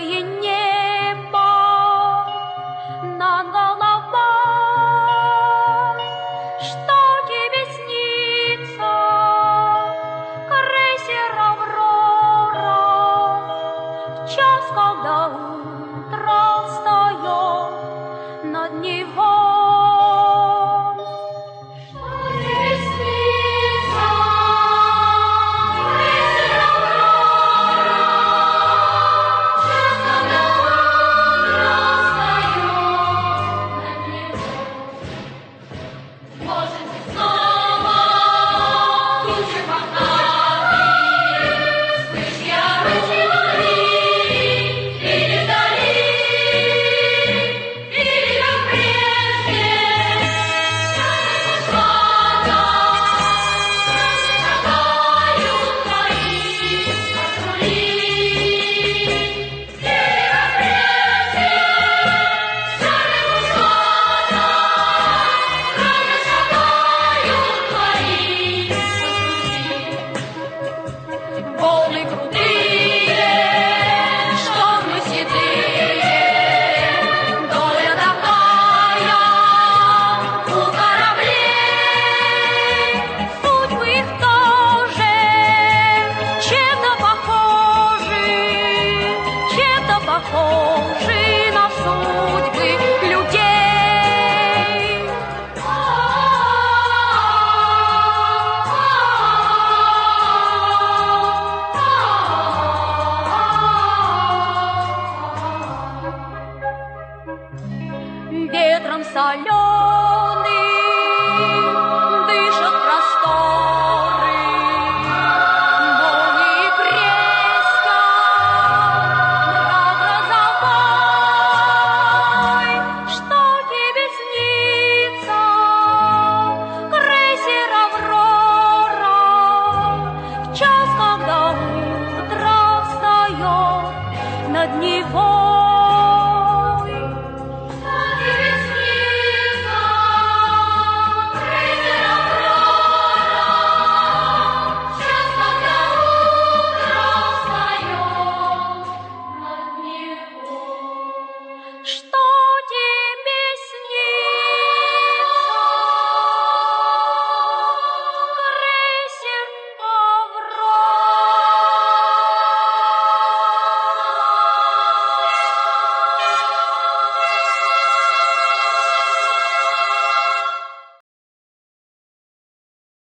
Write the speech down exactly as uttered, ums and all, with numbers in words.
тихое небо над головой. Что тебе снится, крейсер «Аврора», в час, когда утро встает над Невой? Волны крутые, штормы седые, доля такая у кораблей. Судьбы их тоже чем-то похожи, чем-то похожи на судьбы людей. Ветром соленым дышат просторы, волны и крестят мрак грозовой. Что тебе снится, крейсер «Аврора», в час, когда утро встает над Невой?